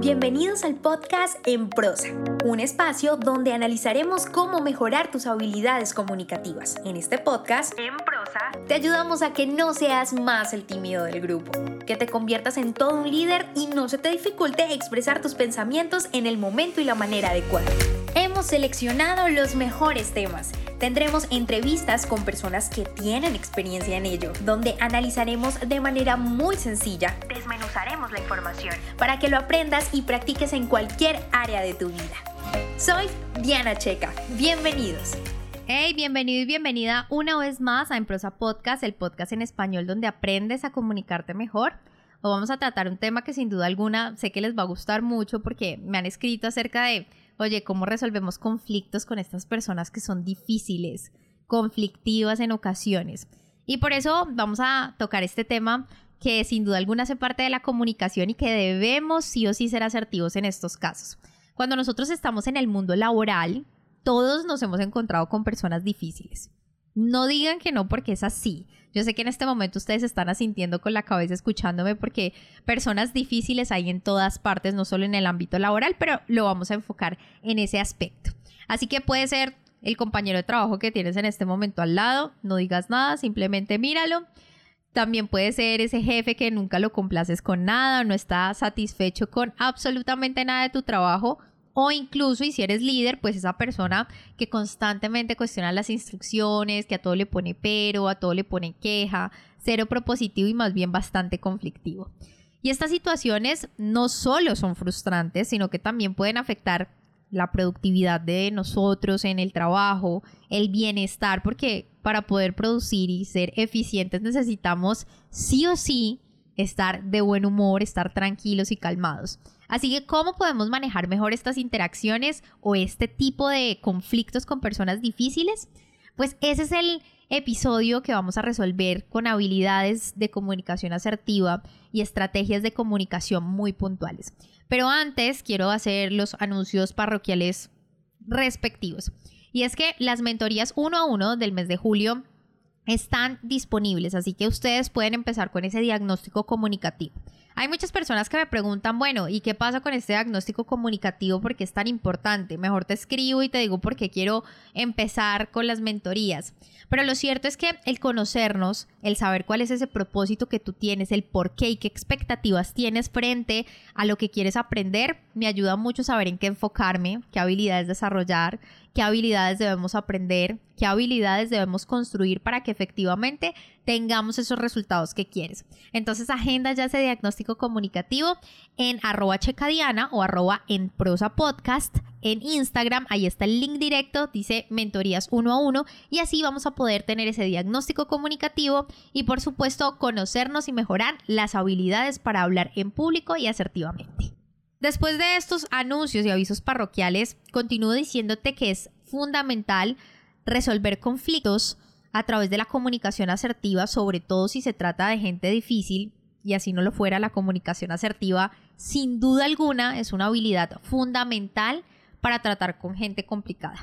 Bienvenidos al podcast En Prosa, un espacio donde analizaremos cómo mejorar tus habilidades comunicativas. En este podcast, En Prosa, te ayudamos a que no seas más el tímido del grupo, que te conviertas en todo un líder y no se te dificulte expresar tus pensamientos en el momento y la manera adecuada. Hemos seleccionado los mejores temas. Tendremos entrevistas con personas que tienen experiencia en ello, donde analizaremos de manera muy sencilla, desmenuzaremos la información para que lo aprendas y practiques en cualquier área de tu vida. Soy Diana Checa. Bienvenidos. Hey, bienvenido y bienvenida una vez más a En Prosa Podcast, el podcast en español donde aprendes a comunicarte mejor. Hoy vamos a tratar un tema que sin duda alguna sé que les va a gustar mucho porque me han escrito acerca de, oye, ¿cómo resolvemos conflictos con estas personas que son difíciles, conflictivas en ocasiones? Y por eso vamos a tocar este tema que sin duda alguna hace parte de la comunicación y que debemos sí o sí ser asertivos en estos casos. Cuando nosotros estamos en el mundo laboral, todos nos hemos encontrado con personas difíciles. No digan que no porque es así. Yo sé que en este momento ustedes están asintiendo con la cabeza escuchándome porque personas difíciles hay en todas partes, no solo en el ámbito laboral, pero lo vamos a enfocar en ese aspecto. Así que puede ser el compañero de trabajo que tienes en este momento al lado, no digas nada, simplemente míralo. También puede ser ese jefe que nunca lo complaces con nada, no está satisfecho con absolutamente nada de tu trabajo. O incluso, y si eres líder, pues esa persona que constantemente cuestiona las instrucciones, que a todo le pone pero, a todo le pone queja, cero propositivo y más bien bastante conflictivo. Y estas situaciones no solo son frustrantes, sino que también pueden afectar la productividad de nosotros en el trabajo, el bienestar, porque para poder producir y ser eficientes necesitamos sí o sí estar de buen humor, estar tranquilos y calmados. Así que, ¿cómo podemos manejar mejor estas interacciones o este tipo de conflictos con personas difíciles? Pues ese es el episodio que vamos a resolver con habilidades de comunicación asertiva y estrategias de comunicación muy puntuales. Pero antes quiero hacer los anuncios parroquiales respectivos. Y es que las mentorías 1 a 1 del mes de julio están disponibles, así que ustedes pueden empezar con ese diagnóstico comunicativo. Hay muchas personas que me preguntan, bueno, ¿y qué pasa con este diagnóstico comunicativo? ¿Por qué es tan importante? Mejor te escribo y te digo por qué quiero empezar con las mentorías. Pero lo cierto es que el conocernos, el saber cuál es ese propósito que tú tienes, el por qué y qué expectativas tienes frente a lo que quieres aprender, me ayuda mucho a saber en qué enfocarme, qué habilidades desarrollar, qué habilidades debemos aprender, qué habilidades debemos construir para que efectivamente tengamos esos resultados que quieres. Entonces agenda ya ese diagnóstico comunicativo en @checadiana o @enprosapodcast en Instagram. Ahí está el link directo, dice mentorías 1 a 1 y así vamos a poder tener ese diagnóstico comunicativo y por supuesto conocernos y mejorar las habilidades para hablar en público y asertivamente. Después de estos anuncios y avisos parroquiales, continúo diciéndote que es fundamental resolver conflictos a través de la comunicación asertiva, sobre todo si se trata de gente difícil, y así no lo fuera, la comunicación asertiva sin duda alguna es una habilidad fundamental para tratar con gente complicada.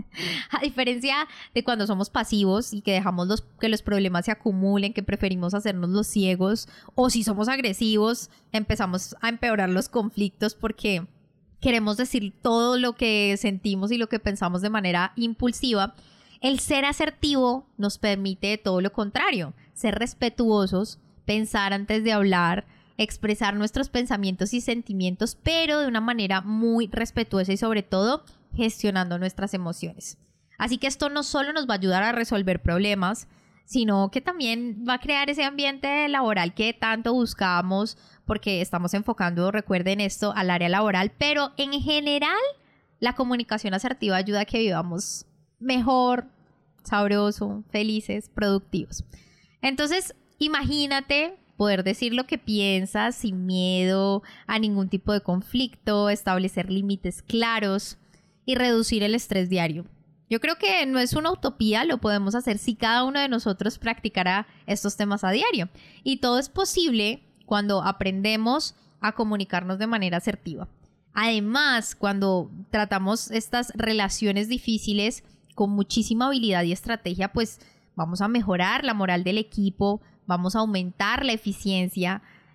A diferencia de cuando somos pasivos y que dejamos que los problemas se acumulen, que preferimos hacernos los ciegos, o si somos agresivos, empezamos a empeorar los conflictos porque queremos decir todo lo que sentimos y lo que pensamos de manera impulsiva. El ser asertivo nos permite todo lo contrario, ser respetuosos, pensar antes de hablar, expresar nuestros pensamientos y sentimientos, pero de una manera muy respetuosa y sobre todo gestionando nuestras emociones. Así que esto no solo nos va a ayudar a resolver problemas, sino que también va a crear ese ambiente laboral que tanto buscamos, porque estamos enfocando, recuerden esto, al área laboral, pero en general la comunicación asertiva ayuda a que vivamos mejor, sabroso, felices, productivos. Entonces, imagínate poder decir lo que piensas sin miedo a ningún tipo de conflicto, establecer límites claros y reducir el estrés diario. Yo creo que no es una utopía, lo podemos hacer si cada uno de nosotros practicara estos temas a diario. Y todo es posible cuando aprendemos a comunicarnos de manera asertiva. Además, cuando tratamos estas relaciones difíciles con muchísima habilidad y estrategia, pues vamos a mejorar la moral del equipo, vamos a aumentar la eficiencia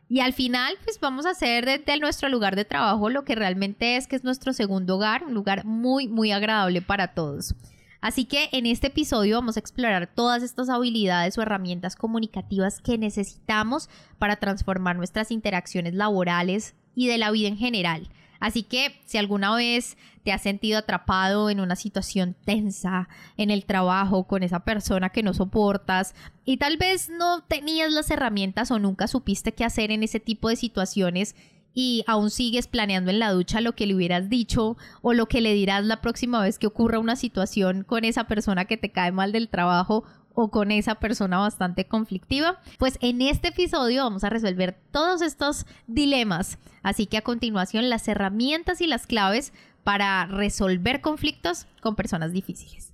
Y al final, pues vamos a hacer de nuestro lugar de trabajo lo que realmente es, que es nuestro segundo hogar, un lugar muy, muy agradable para todos. Así que en este episodio vamos a explorar todas estas habilidades o herramientas comunicativas que necesitamos para transformar nuestras interacciones laborales y de la vida en general. Así que si alguna vez te has sentido atrapado en una situación tensa en el trabajo con esa persona que no soportas y tal vez no tenías las herramientas o nunca supiste qué hacer en ese tipo de situaciones y aún sigues planeando en la ducha lo que le hubieras dicho o lo que le dirás la próxima vez que ocurra una situación con esa persona que te cae mal del trabajo o con esa persona bastante conflictiva, pues en este episodio vamos a resolver todos estos dilemas. Así que a continuación, las herramientas y las claves para resolver conflictos con personas difíciles.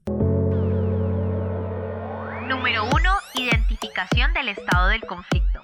Número 1. Identificación del estado del conflicto.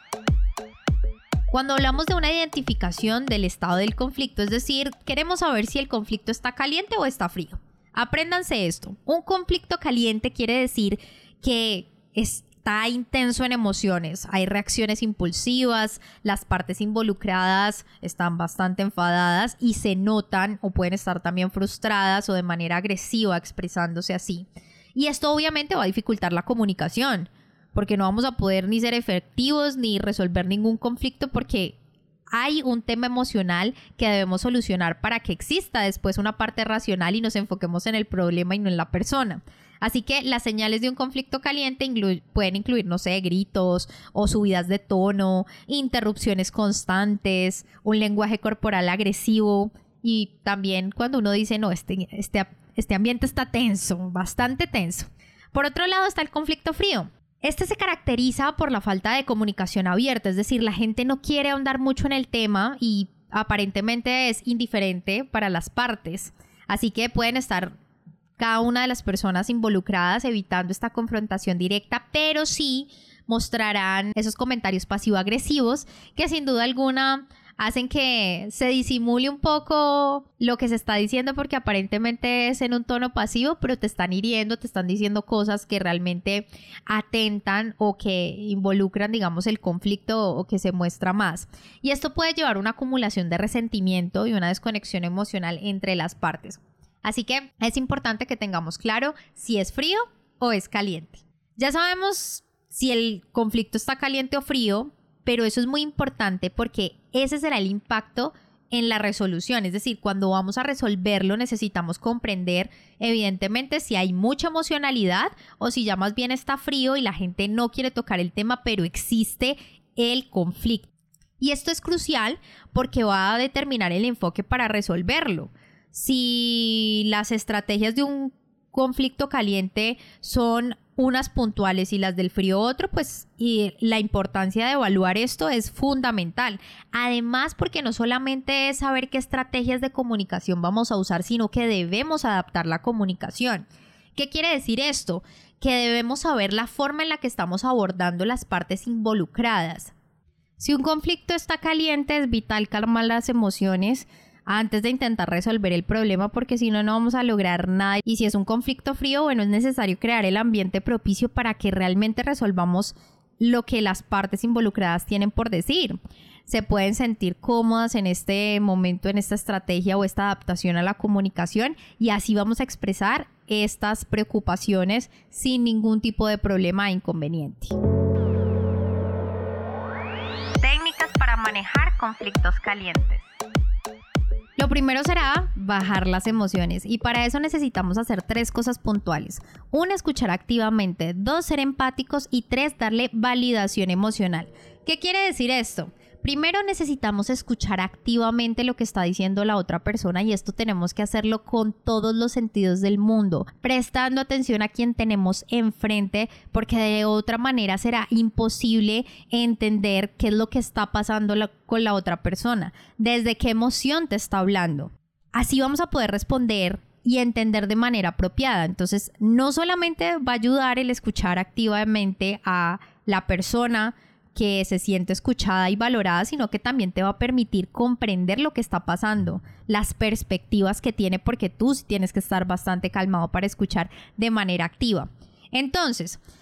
Cuando hablamos de una identificación del estado del conflicto, es decir, queremos saber si el conflicto está caliente o está frío. Apréndanse esto. Un conflicto caliente quiere decir que está intenso en emociones, hay reacciones impulsivas, las partes involucradas están bastante enfadadas y se notan o pueden estar también frustradas o de manera agresiva expresándose así. Y esto obviamente va a dificultar la comunicación, porque no vamos a poder ni ser efectivos ni resolver ningún conflicto porque hay un tema emocional que debemos solucionar para que exista después una parte racional y nos enfoquemos en el problema y no en la persona. Así que las señales de un conflicto caliente pueden incluir, no sé, gritos o subidas de tono, interrupciones constantes, un lenguaje corporal agresivo y también cuando uno dice, no, este ambiente está tenso, bastante tenso. Por otro lado está el conflicto frío. Este se caracteriza por la falta de comunicación abierta, es decir, la gente no quiere ahondar mucho en el tema y aparentemente es indiferente para las partes. Así que pueden estar cada una de las personas involucradas evitando esta confrontación directa, pero sí mostrarán esos comentarios pasivo-agresivos que sin duda alguna hacen que se disimule un poco lo que se está diciendo porque aparentemente es en un tono pasivo, pero te están hiriendo, te están diciendo cosas que realmente atentan o que involucran, digamos, el conflicto o que se muestra más. Y esto puede llevar a una acumulación de resentimiento y una desconexión emocional entre las partes. Así que es importante que tengamos claro si es frío o es caliente. Ya sabemos si el conflicto está caliente o frío, pero eso es muy importante porque ese será el impacto en la resolución. Es decir, cuando vamos a resolverlo necesitamos comprender evidentemente si hay mucha emocionalidad o si ya más bien está frío y la gente no quiere tocar el tema, pero existe el conflicto. Y esto es crucial porque va a determinar el enfoque para resolverlo. Si las estrategias de un conflicto caliente son unas puntuales y las del frío otro, pues y la importancia de evaluar esto es fundamental. Además, porque no solamente es saber qué estrategias de comunicación vamos a usar, sino que debemos adaptar la comunicación. ¿Qué quiere decir esto? Que debemos saber la forma en la que estamos abordando las partes involucradas. Si un conflicto está caliente, es vital calmar las emociones antes de intentar resolver el problema porque si no, no vamos a lograr nada. Y si es un conflicto frío, bueno, es necesario crear el ambiente propicio para que realmente resolvamos lo que las partes involucradas tienen por decir. Se pueden sentir cómodas en este momento, en esta estrategia o esta adaptación a la comunicación y así vamos a expresar estas preocupaciones sin ningún tipo de problema e inconveniente. Técnicas para manejar conflictos calientes. Lo primero será bajar las emociones y para eso necesitamos hacer 3 cosas puntuales. 1, escuchar activamente. 2, ser empáticos y 3, darle validación emocional. ¿Qué quiere decir esto? Primero necesitamos escuchar activamente lo que está diciendo la otra persona y esto tenemos que hacerlo con todos los sentidos del mundo, prestando atención a quien tenemos enfrente porque de otra manera será imposible entender qué es lo que está pasando con la otra persona, desde qué emoción te está hablando. Así vamos a poder responder y entender de manera apropiada. Entonces, no solamente va a ayudar el escuchar activamente a la persona que se siente escuchada y valorada, sino que también te va a permitir comprender lo que está pasando, las perspectivas que tiene, porque tú sí tienes que estar bastante calmado para escuchar de manera activa. Entonces,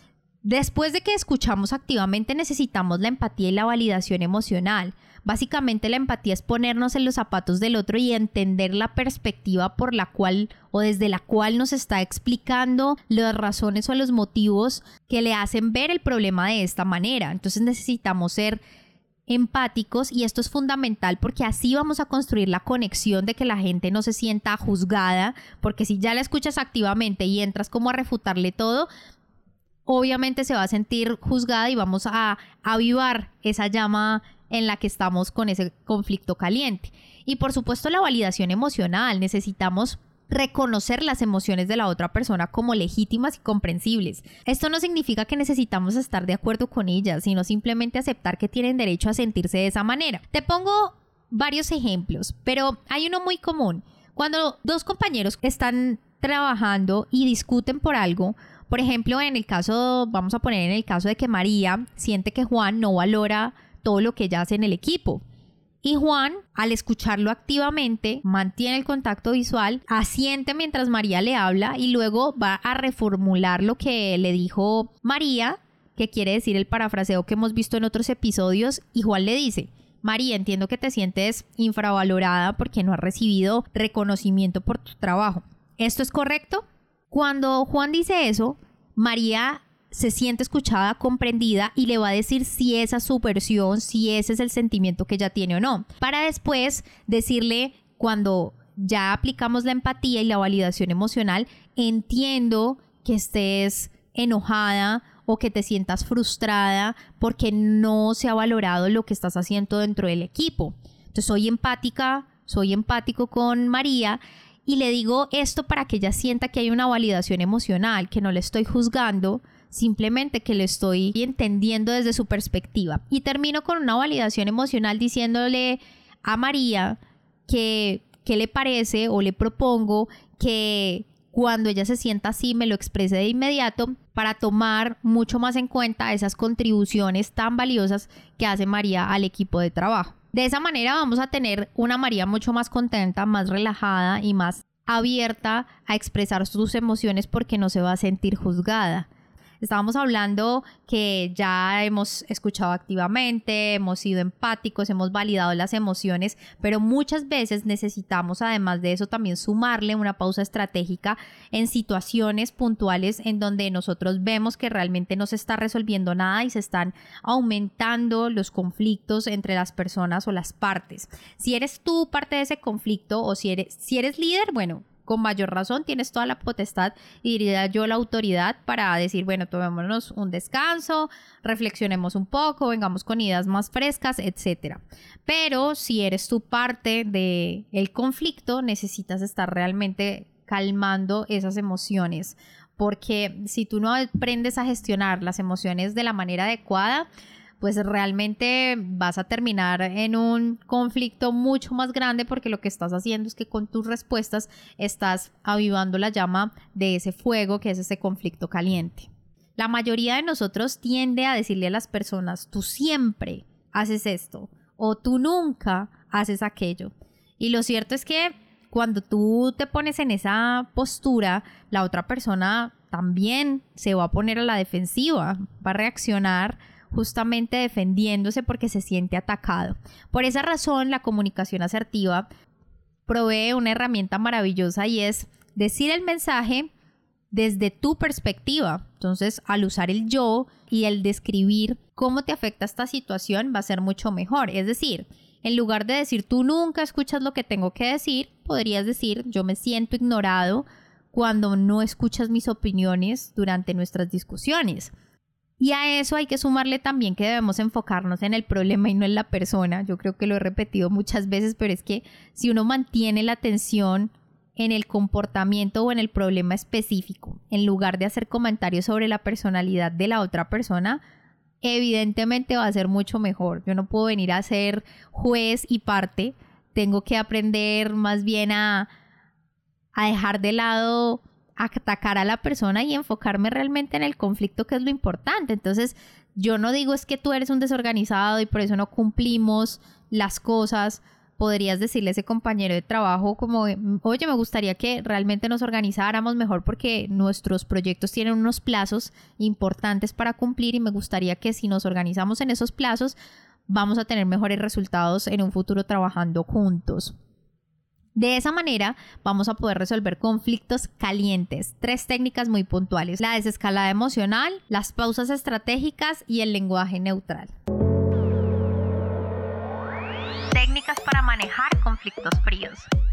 Después de que escuchamos activamente, necesitamos la empatía y la validación emocional. Básicamente la empatía es ponernos en los zapatos del otro y entender la perspectiva por la cual o desde la cual nos está explicando las razones o los motivos que le hacen ver el problema de esta manera. Entonces necesitamos ser empáticos y esto es fundamental porque así vamos a construir la conexión de que la gente no se sienta juzgada, porque si ya la escuchas activamente y entras como a refutarle todo, obviamente se va a sentir juzgada y vamos a avivar esa llama en la que estamos con ese conflicto caliente. Y por supuesto la validación emocional, necesitamos reconocer las emociones de la otra persona como legítimas y comprensibles. Esto no significa que necesitamos estar de acuerdo con ellas, sino simplemente aceptar que tienen derecho a sentirse de esa manera. Te pongo varios ejemplos, pero hay uno muy común. Cuando dos compañeros están trabajando y discuten por algo, por ejemplo, vamos a poner en el caso de que María siente que Juan no valora todo lo que ella hace en el equipo. Y Juan, al escucharlo activamente, mantiene el contacto visual, asiente mientras María le habla y luego va a reformular lo que le dijo María, que quiere decir el parafraseo que hemos visto en otros episodios, y Juan le dice: María, entiendo que te sientes infravalorada porque no has recibido reconocimiento por tu trabajo. ¿Esto es correcto? Cuando Juan dice eso, María se siente escuchada, comprendida y le va a decir si esa es su versión, si ese es el sentimiento que ella tiene o no. Para después decirle, cuando ya aplicamos la empatía y la validación emocional, entiendo que estés enojada o que te sientas frustrada porque no se ha valorado lo que estás haciendo dentro del equipo. Entonces soy empático con María y le digo esto para que ella sienta que hay una validación emocional, que no le estoy juzgando, simplemente que le estoy entendiendo desde su perspectiva. Y termino con una validación emocional diciéndole a María que qué le parece o le propongo que cuando ella se sienta así me lo exprese de inmediato para tomar mucho más en cuenta esas contribuciones tan valiosas que hace María al equipo de trabajo. De esa manera vamos a tener una María mucho más contenta, más relajada y más abierta a expresar sus emociones porque no se va a sentir juzgada. Estábamos hablando que ya hemos escuchado activamente, hemos sido empáticos, hemos validado las emociones, pero muchas veces necesitamos, además de eso, también sumarle una pausa estratégica en situaciones puntuales en donde nosotros vemos que realmente no se está resolviendo nada y se están aumentando los conflictos entre las personas o las partes. Si eres tú parte de ese conflicto o si eres líder, bueno, con mayor razón tienes toda la potestad y diría yo la autoridad para decir, bueno, tomémonos un descanso, reflexionemos un poco, vengamos con ideas más frescas, etc. Pero si eres tú parte del conflicto, necesitas estar realmente calmando esas emociones, porque si tú no aprendes a gestionar las emociones de la manera adecuada, pues realmente vas a terminar en un conflicto mucho más grande, porque lo que estás haciendo es que con tus respuestas estás avivando la llama de ese fuego que es ese conflicto caliente. La mayoría de nosotros tiende a decirle a las personas: tú siempre haces esto o tú nunca haces aquello. Y lo cierto es que cuando tú te pones en esa postura, la otra persona también se va a poner a la defensiva, va a reaccionar justamente defendiéndose porque se siente atacado. Por esa razón, la comunicación asertiva provee una herramienta maravillosa y es decir el mensaje desde tu perspectiva. Entonces, al usar el yo y el describir cómo te afecta esta situación, va a ser mucho mejor. Es decir, en lugar de decir tú nunca escuchas lo que tengo que decir, podrías decir yo me siento ignorado cuando no escuchas mis opiniones durante nuestras discusiones. Y a eso hay que sumarle también que debemos enfocarnos en el problema y no en la persona. Yo creo que lo he repetido muchas veces, pero es que si uno mantiene la atención en el comportamiento o en el problema específico, en lugar de hacer comentarios sobre la personalidad de la otra persona, evidentemente va a ser mucho mejor. Yo no puedo venir a ser juez y parte. Tengo que aprender más bien a dejar de lado atacar a la persona y enfocarme realmente en el conflicto, que es lo importante. Entonces, yo no digo es que tú eres un desorganizado y por eso no cumplimos las cosas, podrías decirle a ese compañero de trabajo como, oye, me gustaría que realmente nos organizáramos mejor porque nuestros proyectos tienen unos plazos importantes para cumplir y me gustaría que si nos organizamos en esos plazos vamos a tener mejores resultados en un futuro trabajando juntos. De esa manera vamos a poder resolver conflictos calientes. 3 técnicas muy puntuales: la desescalada emocional, las pausas estratégicas y el lenguaje neutral. Técnicas para manejar conflictos fríos.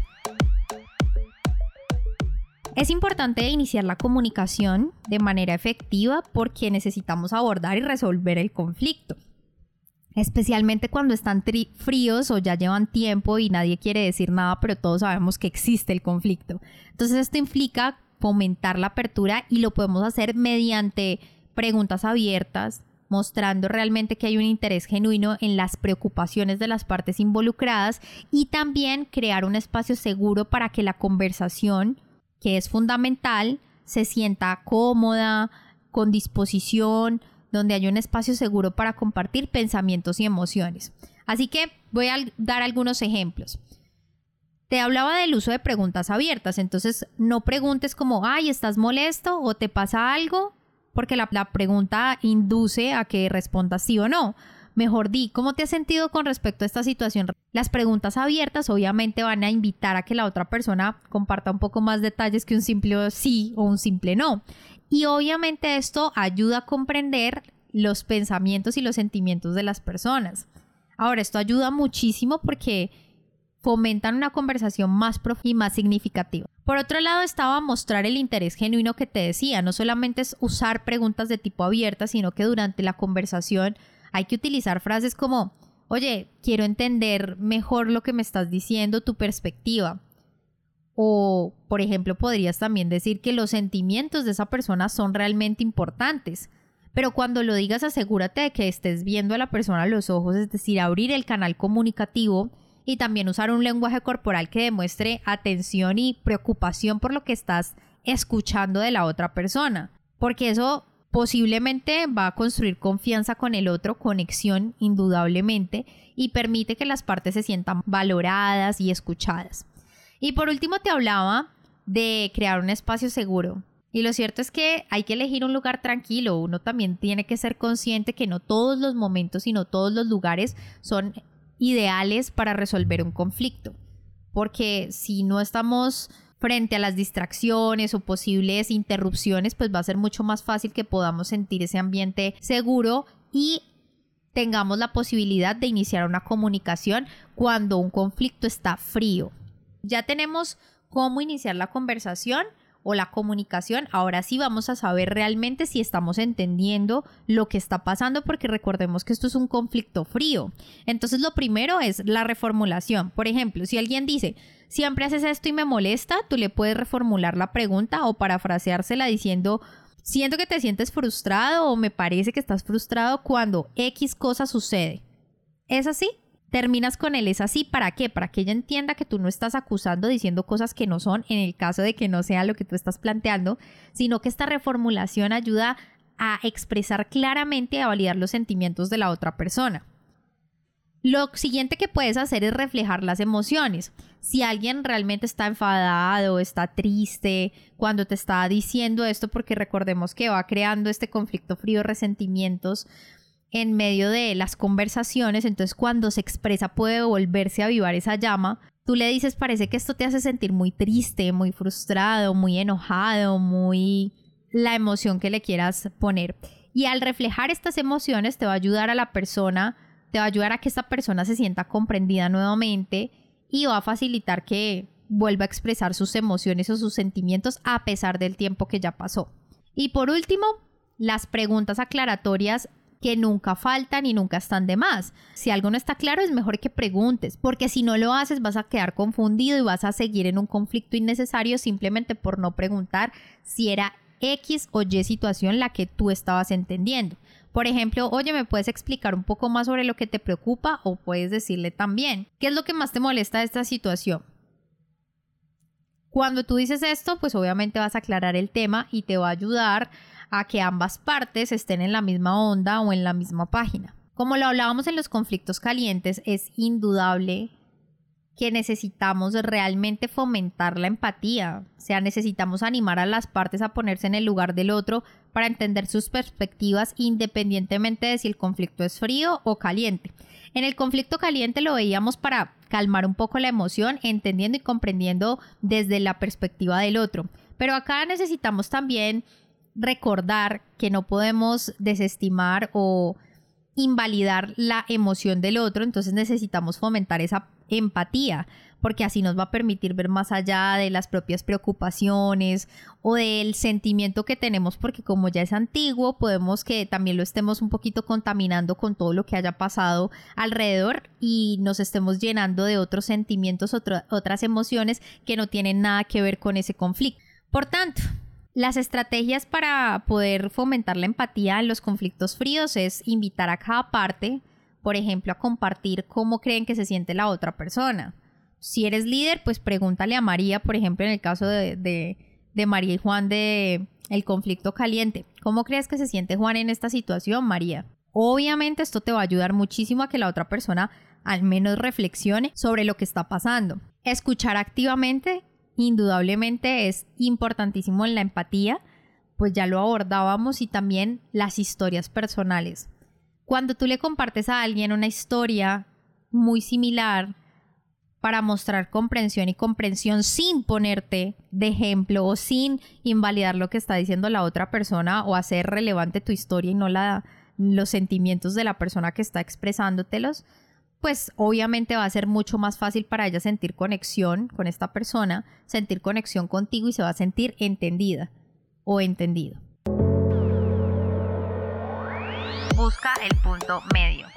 Es importante iniciar la comunicación de manera efectiva porque necesitamos abordar y resolver el conflicto. Especialmente cuando están fríos o ya llevan tiempo y nadie quiere decir nada, pero todos sabemos que existe el conflicto. Entonces esto implica fomentar la apertura y lo podemos hacer mediante preguntas abiertas, mostrando realmente que hay un interés genuino en las preocupaciones de las partes involucradas y también crear un espacio seguro para que la conversación, que es fundamental, se sienta cómoda, con disposición, donde haya un espacio seguro para compartir pensamientos y emociones. Así que voy a dar algunos ejemplos. Te hablaba del uso de preguntas abiertas, entonces no preguntes como, ay, ¿estás molesto? ¿O te pasa algo? Porque la pregunta induce a que respondas sí o no. Mejor di, ¿cómo te has sentido con respecto a esta situación? Las preguntas abiertas obviamente van a invitar a que la otra persona comparta un poco más detalles que un simple sí o un simple no. Y obviamente esto ayuda a comprender los pensamientos y los sentimientos de las personas. Ahora, esto ayuda muchísimo porque fomentan una conversación más profunda y más significativa. Por otro lado, estaba mostrar el interés genuino que te decía. No solamente es usar preguntas de tipo abierta, sino que durante la conversación hay que utilizar frases como, oye, quiero entender mejor lo que me estás diciendo, tu perspectiva. O, por ejemplo, podrías también decir que los sentimientos de esa persona son realmente importantes. Pero cuando lo digas, asegúrate de que estés viendo a la persona a los ojos, es decir, abrir el canal comunicativo y también usar un lenguaje corporal que demuestre atención y preocupación por lo que estás escuchando de la otra persona. Porque eso posiblemente va a construir confianza con el otro, conexión indudablemente, y permite que las partes se sientan valoradas y escuchadas. Y por último te hablaba de crear un espacio seguro. Y lo cierto es que hay que elegir un lugar tranquilo. Uno también tiene que ser consciente que no todos los momentos y no todos los lugares son ideales para resolver un conflicto. Porque si no estamos frente a las distracciones o posibles interrupciones, pues va a ser mucho más fácil que podamos sentir ese ambiente seguro y tengamos la posibilidad de iniciar una comunicación cuando un conflicto está frío. Ya tenemos cómo iniciar la conversación o la comunicación. Ahora sí vamos a saber realmente si estamos entendiendo lo que está pasando, porque recordemos que esto es un conflicto frío. Entonces lo primero es la reformulación. Por ejemplo, si alguien dice, siempre haces esto y me molesta, tú le puedes reformular la pregunta o parafraseársela diciendo, siento que te sientes frustrado o me parece que estás frustrado cuando X cosa sucede. ¿Es así? Terminas con el es así, ¿para qué? Para que ella entienda que tú no estás acusando diciendo cosas que no son, en el caso de que no sea lo que tú estás planteando, sino que esta reformulación ayuda a expresar claramente y a validar los sentimientos de la otra persona. Lo siguiente que puedes hacer es reflejar las emociones. Si alguien realmente está enfadado, está triste, cuando te está diciendo esto, porque recordemos que va creando este conflicto frío, resentimientos en medio de las conversaciones, entonces cuando se expresa puede volverse a avivar esa llama. Tú le dices, parece que esto te hace sentir muy triste, muy frustrado, muy enojado, muy la emoción que le quieras poner. Y al reflejar estas emociones te va a ayudar a la persona, te va a ayudar a que esta persona se sienta comprendida nuevamente y va a facilitar que vuelva a expresar sus emociones o sus sentimientos a pesar del tiempo que ya pasó. Y por último, las preguntas aclaratorias que nunca faltan y nunca están de más. Si algo no está claro, es mejor que preguntes, porque si no lo haces vas a quedar confundido y vas a seguir en un conflicto innecesario simplemente por no preguntar si era X o Y situación la que tú estabas entendiendo. Por ejemplo, oye, ¿me puedes explicar un poco más sobre lo que te preocupa? O puedes decirle también, ¿qué es lo que más te molesta de esta situación? Cuando tú dices esto, pues obviamente vas a aclarar el tema y te va a ayudar a que ambas partes estén en la misma onda o en la misma página. Como lo hablábamos en los conflictos calientes, es indudable que necesitamos realmente fomentar la empatía. O sea, necesitamos animar a las partes a ponerse en el lugar del otro para entender sus perspectivas independientemente de si el conflicto es frío o caliente. En el conflicto caliente lo veíamos para calmar un poco la emoción, entendiendo y comprendiendo desde la perspectiva del otro. Pero acá necesitamos también recordar que no podemos desestimar o invalidar la emoción del otro, entonces necesitamos fomentar esa empatía, porque así nos va a permitir ver más allá de las propias preocupaciones o del sentimiento que tenemos, porque como ya es antiguo, podemos que también lo estemos un poquito contaminando con todo lo que haya pasado alrededor y nos estemos llenando de otros sentimientos, otras emociones que no tienen nada que ver con ese conflicto. Por tanto, las estrategias para poder fomentar la empatía en los conflictos fríos es invitar a cada parte, por ejemplo, a compartir cómo creen que se siente la otra persona. Si eres líder, pues pregúntale a María, por ejemplo, en el caso de María y Juan de el conflicto caliente. ¿Cómo crees que se siente Juan en esta situación, María? Obviamente esto te va a ayudar muchísimo a que la otra persona al menos reflexione sobre lo que está pasando. Escuchar activamente indudablemente es importantísimo en la empatía, pues ya lo abordábamos, y también las historias personales. Cuando tú le compartes a alguien una historia muy similar para mostrar comprensión y comprensión sin ponerte de ejemplo o sin invalidar lo que está diciendo la otra persona o hacer relevante tu historia y no los sentimientos de la persona que está expresándotelos, pues obviamente va a ser mucho más fácil para ella sentir conexión con esta persona, sentir conexión contigo y se va a sentir entendida o entendido. Busca el punto medio.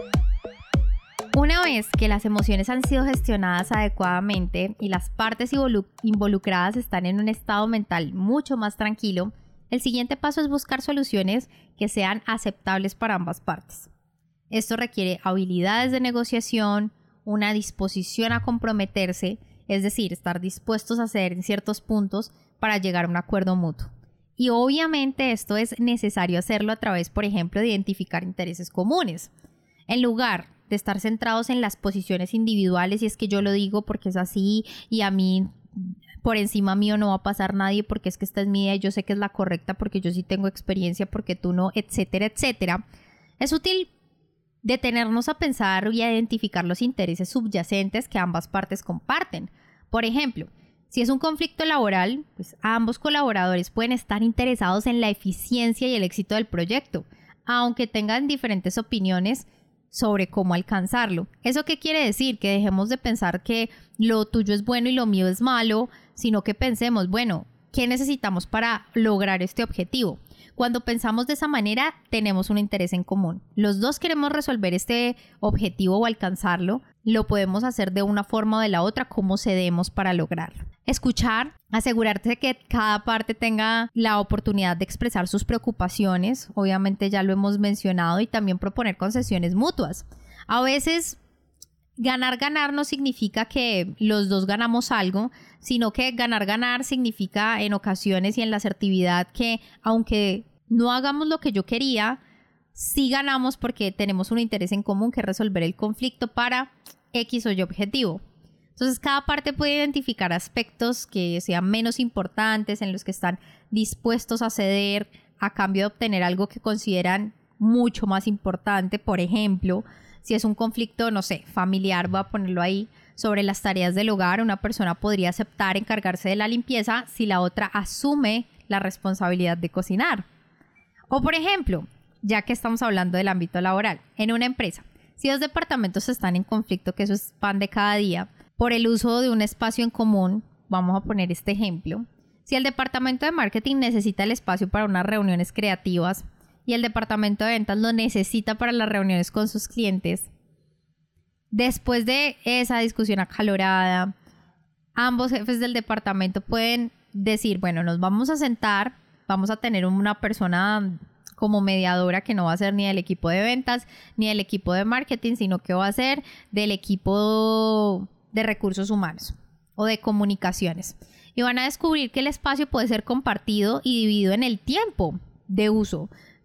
Una vez que las emociones han sido gestionadas adecuadamente y las partes involucradas están en un estado mental mucho más tranquilo, el siguiente paso es buscar soluciones que sean aceptables para ambas partes. Esto requiere habilidades de negociación, una disposición a comprometerse, es decir, estar dispuestos a ceder en ciertos puntos para llegar a un acuerdo mutuo. Y obviamente esto es necesario hacerlo a través, por ejemplo, de identificar intereses comunes. En lugar de estar centrados en las posiciones individuales, y es que yo lo digo porque es así y a mí por encima mío no va a pasar nadie porque es que esta es mi idea y yo sé que es la correcta porque yo sí tengo experiencia, porque tú no, etcétera, etcétera. Es útil detenernos a pensar y a identificar los intereses subyacentes que ambas partes comparten. Por ejemplo, si es un conflicto laboral, pues ambos colaboradores pueden estar interesados en la eficiencia y el éxito del proyecto, aunque tengan diferentes opiniones sobre cómo alcanzarlo. ¿Eso qué quiere decir? Que dejemos de pensar que lo tuyo es bueno y lo mío es malo, sino que pensemos, bueno, ¿qué necesitamos para lograr este objetivo? Cuando pensamos de esa manera, tenemos un interés en común. Los dos queremos resolver este objetivo o alcanzarlo. Lo podemos hacer de una forma o de la otra, cómo cedemos para lograrlo. Escuchar, asegurarse de que cada parte tenga la oportunidad de expresar sus preocupaciones. Obviamente ya lo hemos mencionado, y también proponer concesiones mutuas. A veces ganar no significa que los dos ganamos algo, sino que ganar significa en ocasiones y en la asertividad que aunque no hagamos lo que yo quería, sí ganamos porque tenemos un interés en común que es resolver el conflicto para X o Y objetivo. Entonces cada parte puede identificar aspectos que sean menos importantes, en los que están dispuestos a ceder a cambio de obtener algo que consideran mucho más importante. Por ejemplo, si es un conflicto, no sé, familiar, voy a ponerlo ahí, sobre las tareas del hogar, una persona podría aceptar encargarse de la limpieza si la otra asume la responsabilidad de cocinar. O por ejemplo, ya que estamos hablando del ámbito laboral, en una empresa, si dos departamentos están en conflicto, que eso es pan de cada día, por el uso de un espacio en común, vamos a poner este ejemplo. Si el departamento de marketing necesita el espacio para unas reuniones creativas y el departamento de ventas lo necesita para las reuniones con sus clientes, después de esa discusión acalorada, ambos jefes del departamento pueden decir, bueno, nos vamos a sentar, vamos a tener una persona como mediadora que no va a ser ni del equipo de ventas ni del equipo de marketing, sino que va a ser del equipo de recursos humanos o de comunicaciones. Y van a descubrir que el espacio puede ser compartido y dividido en el tiempo de uso.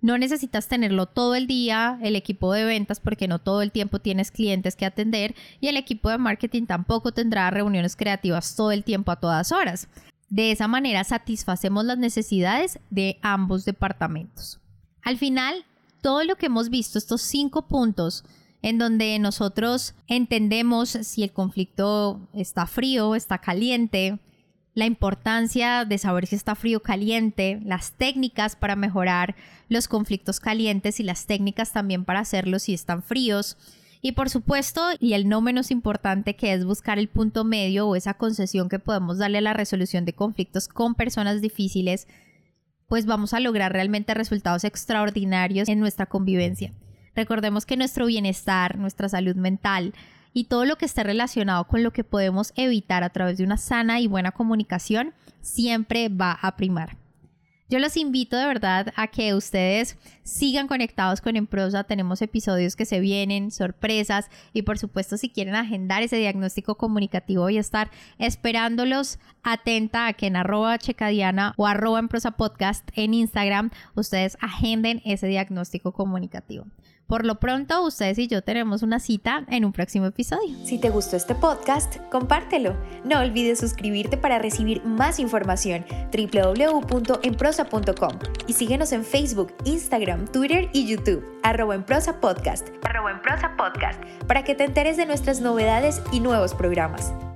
No necesitas tenerlo todo el día, el equipo de ventas, porque no todo el tiempo tienes clientes que atender, y el equipo de marketing tampoco tendrá reuniones creativas todo el tiempo a todas horas. De esa manera satisfacemos las necesidades de ambos departamentos. Al final, todo lo que hemos visto, estos 5 puntos en donde nosotros entendemos si el conflicto está frío, está caliente, la importancia de saber si está frío o caliente, las técnicas para mejorar los conflictos calientes y las técnicas también para hacerlos si están fríos. Y por supuesto, y el no menos importante, que es buscar el punto medio o esa concesión que podemos darle a la resolución de conflictos con personas difíciles, pues vamos a lograr realmente resultados extraordinarios en nuestra convivencia. Recordemos que nuestro bienestar, nuestra salud mental y todo lo que esté relacionado con lo que podemos evitar a través de una sana y buena comunicación siempre va a primar. Yo los invito de verdad a que ustedes sigan conectados con En Prosa. Tenemos episodios que se vienen, sorpresas, y por supuesto si quieren agendar ese diagnóstico comunicativo voy a estar esperándolos, atenta a que en @checadiana o @enprosapodcast en Instagram ustedes agenden ese diagnóstico comunicativo. Por lo pronto, ustedes y yo tenemos una cita en un próximo episodio. Si te gustó este podcast, compártelo. No olvides suscribirte para recibir más información. www.enprosa.com y síguenos en Facebook, Instagram, Twitter y YouTube. @enprosapodcast. @enprosapodcast para que te enteres de nuestras novedades y nuevos programas.